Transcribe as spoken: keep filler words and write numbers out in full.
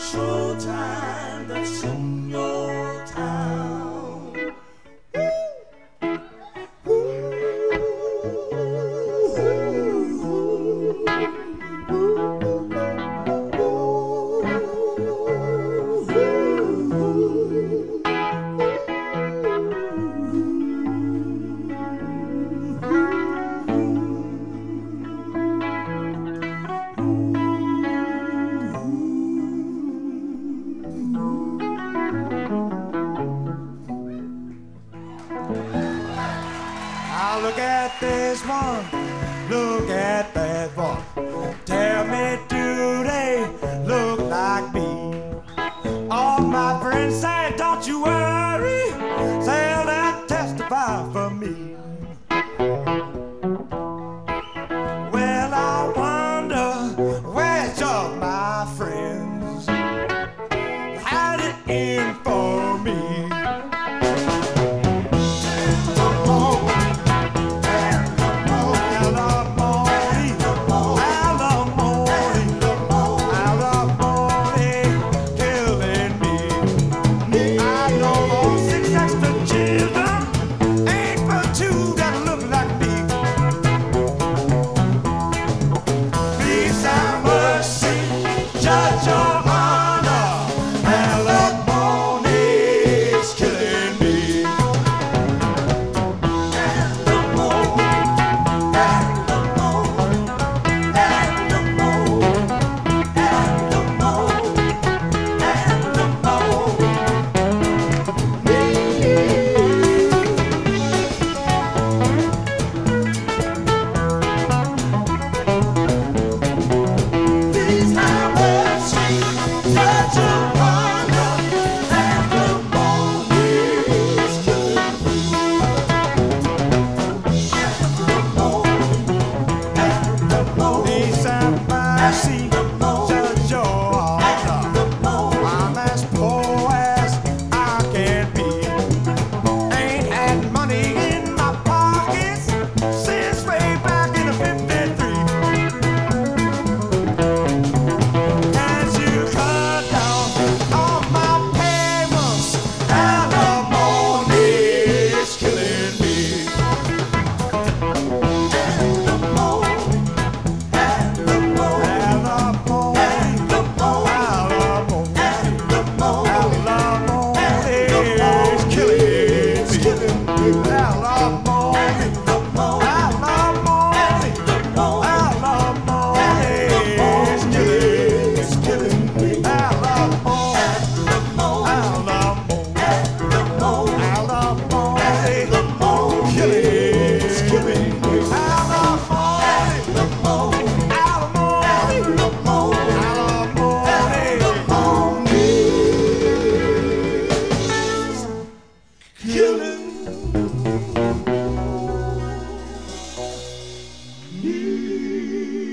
showtime that's in your town. Ooh, ooh, now look at this one, look at that one. Tell me, do they look like me? All my friends say, don't you worry, say that testify for me. Well, I wonder which of my friends had it in for me. Judge your honor, alimony's killing me. Alimony, alimony, alimony, alimony, please have mercy. Judge your honor, alimony's killing me. Please have mercy. Judge your honor. I'm as poor as I can be. Ain't had money in my pockets since way back in the fifty-three. As you cut down on my payments, alimony's killing me. Alimony, alimony, alimony, alimony's killing me. Alimony, alimony, alimony's killing me. Killing me.